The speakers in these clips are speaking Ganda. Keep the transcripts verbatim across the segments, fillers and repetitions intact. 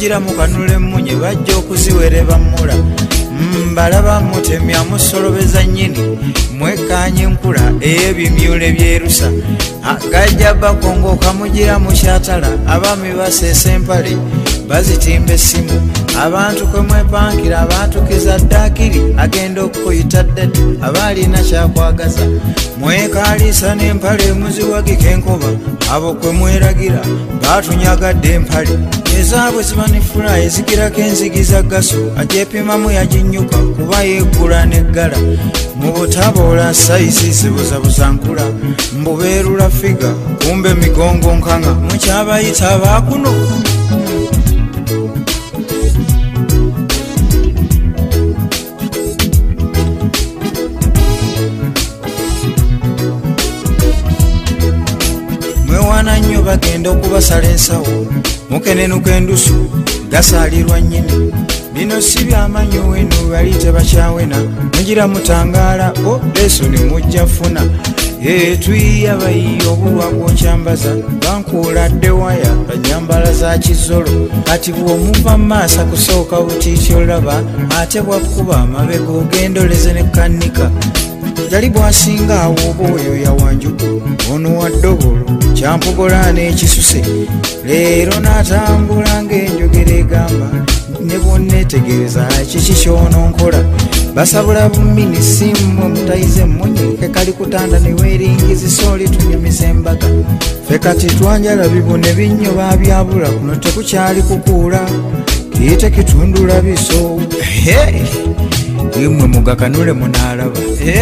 mugira mukanule munye bajja okuziwere bamula mbalaba mutemya musolobeza nyini mwekanye nkula ey'ebimyule byerusa agajja bakongoka mugira mukyatala abaami baseesa empale bazitimba essimu abantu kwe mwepankira abatukiza ddakiri agenda okukuyita ddati abaalina kyakwagaza mwekaliisa n'empale muziwagika enkoba abo kwe mweragira batunyagadde empale ezaabwe zimanifula ezigirako enzigiza gasu ajepimamu yaginyuka kuba yeggula neggala mu butaboola sayizi zibuzabuza nkula mbubeerula figa kumbe migongo nkanga mukyabayita baakuno mwewaana nnyo bagenda okubasala ensawo mukenenuka endusu gasaalirwa nnyini bino si byamanyi wenu bali tebakyawena mugira mutangaala o leeso ne mujja funa ee tuyiya bayiyi obulwa bw'okyambaza bankuuladde waya banyambala za kizolo kati bw'omuva mu maaso kusooka butiiti olaba ate bwakkuba amabega ogendoleze ne kannika yali bwasinga awo oba oyo yawanjuku ono wa ddobolo kyampogola n'ekisuse leero n'atambula ng'enjogera egamba ne bwonneetegereza kiki kyononkola basabula bumini simu omutayize emmunye ke kali kutanda ne weeringizisa oli tunyumiza embaga ffe kati twanjala bibu ne binnyo baabyabula kuno tekukyali kukuula kiyite kitundula biso imwe mugakanule munaalaba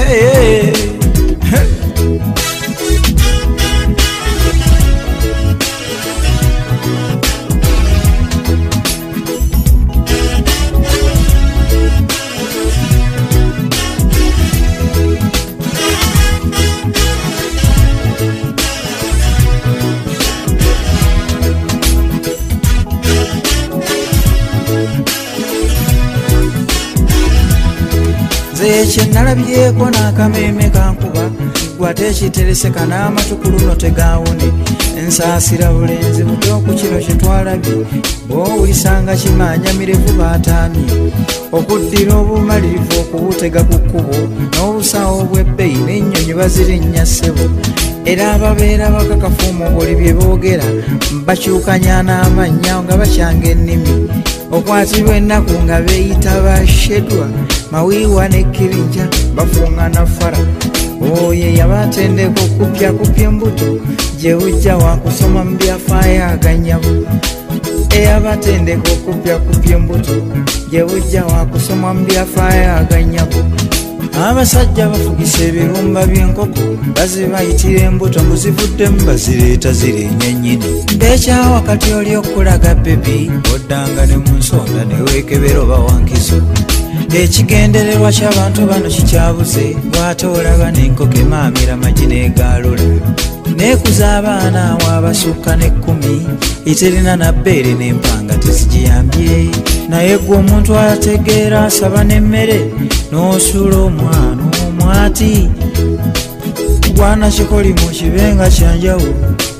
ekye nalabyeko n'akameeme kankuba gwate ekitereseka n'amatuku luno tegaawone ensaasira bulenzi buto ku kino kye twalabye bw'owulisanga kimanya mirevu baataamye okuddira obumalirivu okubutega ku kkubo n'obusawo bw'ebbeyi n'ennyonyi bazirinnya ssebo era ababeera bakakafu mu buli bye boogera bakyukanya n'amannya nga bakyanga ennimi okwatibwa ennaku nga beeyita bashedwa mawiiwa n'ekkibinja bafuŋŋana fara oye yabatendeka okupyakupya embuto gye bujja wakusoma mu byafaayo aganyabo eyabatendeka okupyakupya embuto gye bujja wakusoma mu byafaayo aganyabo abasajja bafugisa ebirumba by'enkoko bazibayitira embuto muzivuddemu bazireeta zireenya nnyini mbekyawa kati oli okulaga bebi oddanga ne mu nsonda neweekebera oba wankizo ekigendererwa ky'abantu bano kikyabuze bw'ate olaba n'enkoko emaamira magi n'egaalula neekuza abaana awo abasukka n'ekkumi iterina na bbeere n'empanga tezigiyambye naye gwe omuntu ategeera asaba n'emmere n'osuula omwana omwati gwana kikoli mu kibenga kyanjawulo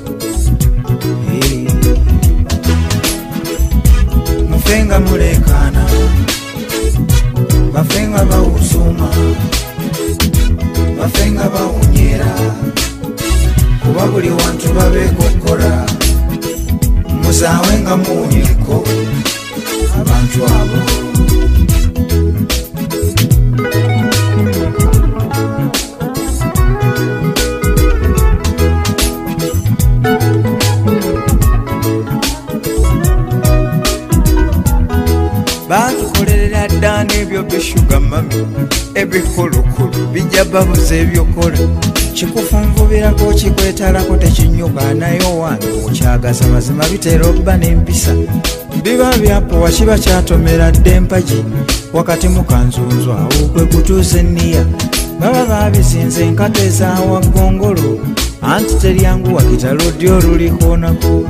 mufenga mulekaana bafenga bawusuma bafenga bawunyera kuba buli wantu babeekokola muzaawe nga muwunyeko abantu abo batukolerera dda n'ebyo bishuga mami ebikulukulu bijja babuza ebyokola kikufunvubirako kikwetalako tekinyuka naye owange okyagasa mazima bitera obba n'empisa biba byapowa kiba kyatomera dde empagi wakati mu kanzunzu awo kwe kutuusa enniya baba babizinze enkata ezawaggongolo anti teryanguwa kitalo ddi olulikonako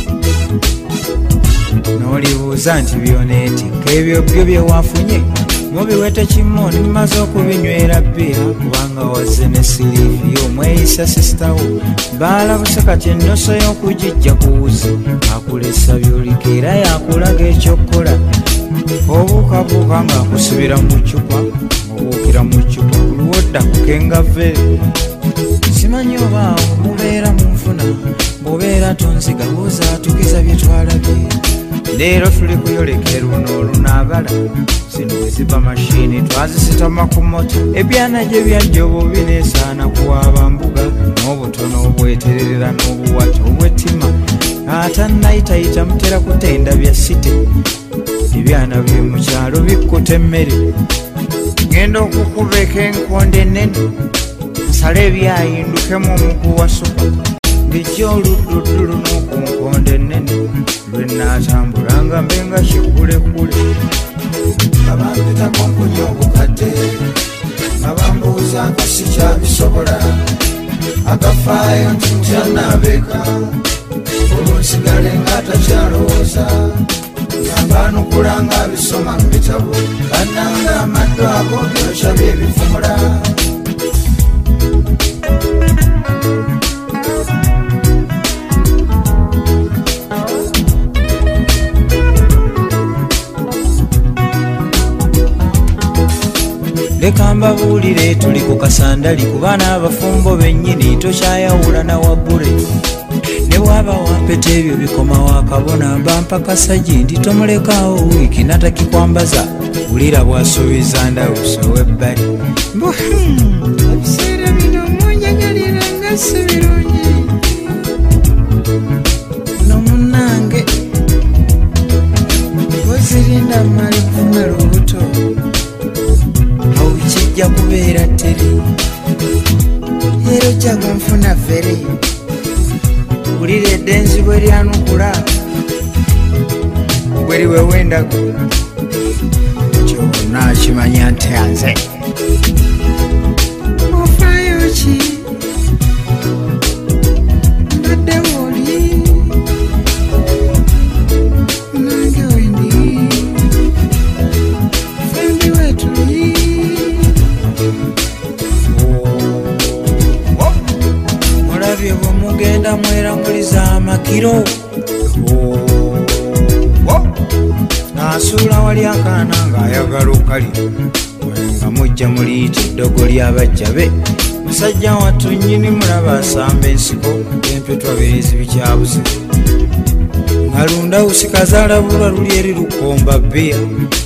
n'olibuuza nti byoneti k'ebyo byo bye wafunye mubiwete kimu nimaze okubinywera bbira kubanga wazze ne siriifi omweyisa sisitawo baalabuse kati ennoso y'okugijja kuwuzi akulesa byolika era yakulaga ekyokukola obuukabuuka ng'akusibira mu ccupa obuukira mu ccupa luwodda kukenga vere simanyi obaawo mubeera mu nfuna bw'obeera tonziga buuza atukiza bye twalabye leero tuli kuyoleka luno olunaabala zino bwe ziba mashiini twazisitama ku mota ebyana gye byajja obo bineesaana kuwaaba mbuga n'obutono obwetererera n'obuwata obwettima ata nayitayita mutera kutenda bya site ebyana bye mu kyalo bikkuta emmere genda okukubeka enkonde ennene nsale ebyayindukemu omuguwa supa ndijja oluddudu luno ku nkonde ennene lwenaatambula nga mbenga kikulekule abampitako nkunya obukadde abambuuza akasi kyabisobola agafaayo nti ntyanaabeka olunsigale nga takyalowooza yambanukula nga abisoma mu bitabo bannanga amaddo ago byokya byebivumula leka mbabuulire tuli ku kasandali ku baana abafumbo bennyini tokyayawula na wabbule ne bwaba wampeta ebyo bikoma wakabona bampakasagi ndi tomulekaawo wiiki natakikwambaza wulira bwasuubiza ndawuso webbali mbu ebiseera bino munyagalira nga si birungi no munnange ozirinda mali kufuna lubuto kijja kubeera teri era ojja kunfuna fere wulira eddenzi bwe lyanukula bweri wewendago kyonna kimanya nti anze ofaayo ki mbadde woli nange wendi fembi wetuli mulabye bwe mugenda mweranguliza amakiro naasuula wali akaana ng'ayagala okalira nga mujja muliyita eddogo ly'abajja be musajja wattu nnyini mulaba asamba ensiko empetwa beezi bikyabuze nga lundawusi kazaalabulwa luli eri lukomba bbiya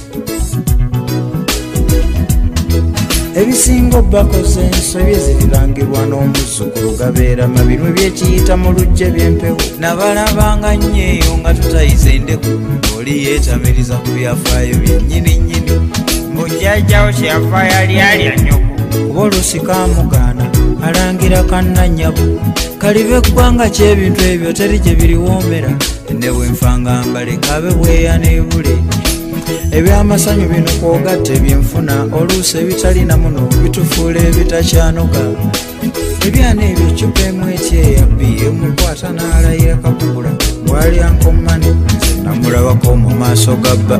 ebisinga obbakoze ensobi zirirangirwa n'omuzzukulu gabeera mabirwe byekiyita mu lujje by'empewo nabalabanga nnyo nga tutayiza endeku oli yeetamiriza ku byafaayo byennyini nnyini mujjajjawo kyeyafaayo ali alya nnyoko kuba oluusi kaamugaana alangira kannannyabo kalibe eggwanga ky'ebintu ebyo teri gye biriwoomera ne bwe nfanga mbalekabe bweya n'ebule ebyamasanyu bino kwogatte byenfuna oluusi ebitalina muno bitufuula ebitakyanoga ebyana ebyo cupa emu ekyeyabbi emukwata n'alayira kakugula bwalyankommani nze namulabako mu maaso gabba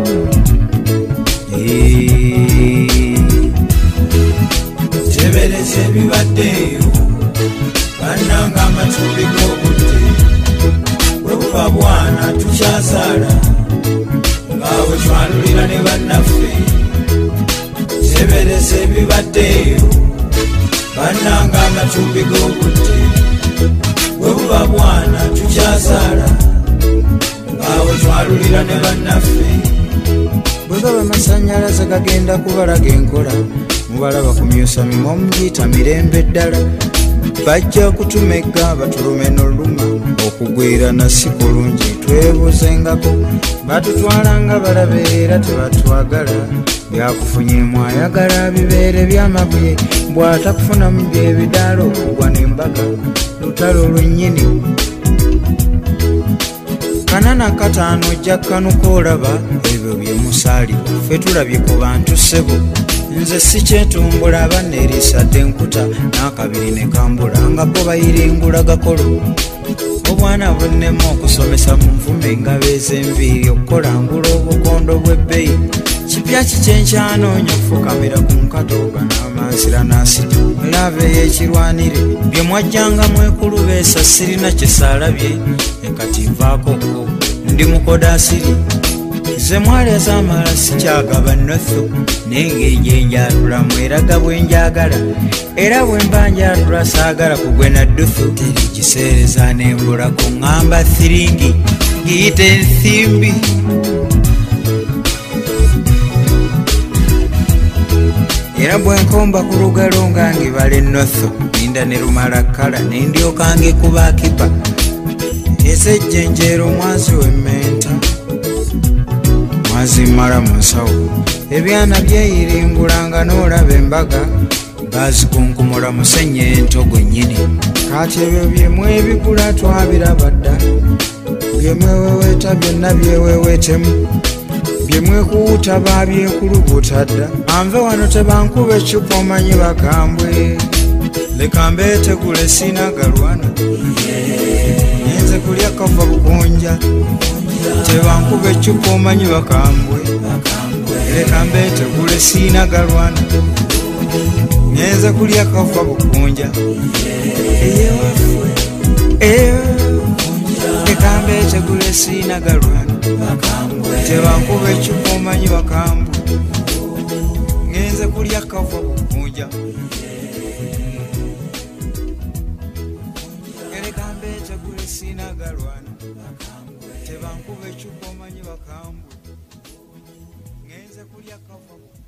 tebereza ebibaddeeyo bannanga amatubi g'obudde bwe buba bwana tukyazaala ngaawe twanulira ne bannaffe tebereza ebibaddeeyo bannanga amatumbi g'obudde bwe buba bwana tukyazaala ngaawe twalulira ne bannaffe bwe gaba amasannyalaze gagenda kubalaga enkola mubalaba kumyusa mima omugiyita mirembe ddala bajja kutumegga batulume n'oluma okugwirana si kulungi twebuzengako batutwalanga balabe era tebatwagala byakufunyemu ayagala bibeere byamabuye bw'atakufunamu byebidaala okugwa n'embaga lutalo lwennyini kanana kataano ojja kanuka olaba ebyo byemusaali ffe tulabye ku bantu ssebo nze si kyetumbula abanneeriisadde enkuta n'akabiri ne kambula nga bo bayiringula gakolo obwana bunnemu okusomesa mu nvume nga beez'enviiri okukolangula obukondo bw'ebbeyi byaki kyenkyanoonya okufukamira ku nkatooga n'amansira n'asita laava ey'ekirwanire bye mwajjanga mwekulubeesa sirina kyesaalabye ekati nvaakoko ndi mukodaasiri ze mwalyaza amala sikyagaba nnotho nengeri gye njatula mweraga bwe njagala era bwe mba njatula saagala kugwe na dduthu terigiseereza nembula ku ŋŋamba thiringi giyite ensimbi era bwe nkomba ku lugalo nga ngibala ennotho ninda ne lumala kkala nendyokange kuba akipa ezejjenjeero mwazi w'emmenta mazimala mu nsawo ebyana byeyiringulanga n'olaba embaga bazikunkumula musenye entogo nnyini kati ebyo byemwebigula twabiraba dda byemweweweeta byonna byeweweetemu byemwekuwuta babyekulubuta dda anve wano tebankuba ecupa omanyi bakambwe leka mbeetegule sinagalwana nyenze kulya kafa bugunja tebankuba ecupa omanyi bakambwe leka mbeetegule sinagalwana nyenze kulya kafa bugunja leka mbeetegule sinagalwana tebankuba ecupa omanyi bakambwe ngenze kulya kafa bugunja leka mbeetegule sinagalwana tebankuba ecupa omanyi bakambwe ngenze kulya kafa